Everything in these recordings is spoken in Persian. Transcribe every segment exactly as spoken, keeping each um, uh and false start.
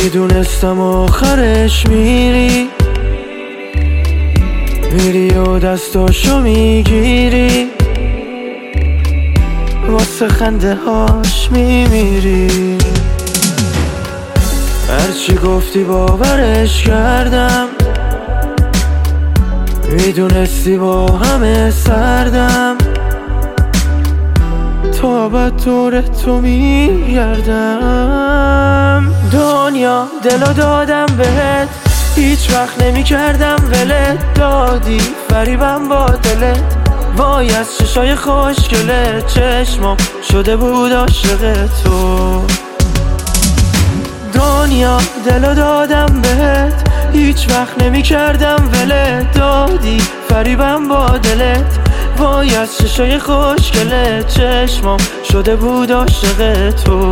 میدونستم آخرش میری میری و دستاشو میگیری واسه خنده هاش میمیری. هرچی گفتی باورش کردم میدونستی با همه سردم تا بعد دور تو میگردم. دنیا دلو دادم بهت هیچ وقت نمی کردم ولت دادی فریبم با دلت وای از چشای خوشگله چشمام شده بود عاشق تو. دنیا دلو دادم بهت هیچ وقت نمی کردم ولت دادی فریبم با دلت وای از چشای خوشگله چشمام شده بود عاشق تو.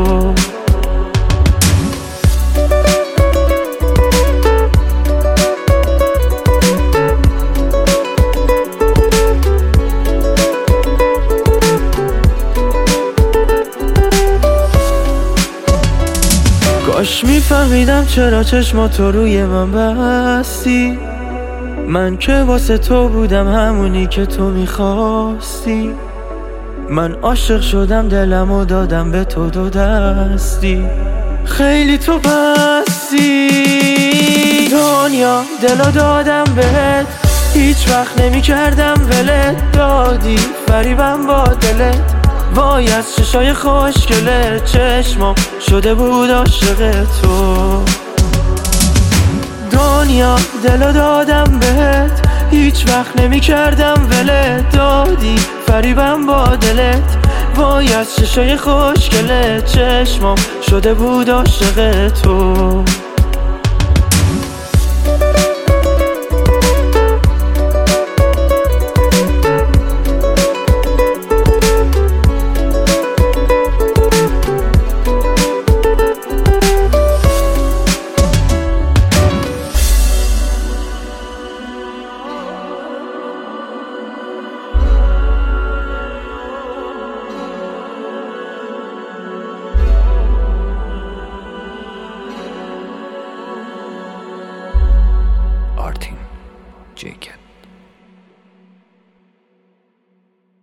کاش میفهمیدم چرا چشماتو روی من بستی من که واسه تو بودم همونی که تو میخواستی. من عاشق شدم دلمو دادم به تو دو دستی خیلی تو بستی. دنیا دلو دادم بهت هیچ وقت نمی کردم ولت دادی فریبم با دلت وای از چشای خوشگله چشمام شده بود عاشق تو. دنیا دلو دادم بهت هیچ وقت نمی کردم ولت دادی فریبم با دلت وای از چشای خوشگله چشمام شده بود عاشق تو. Artin Jacob.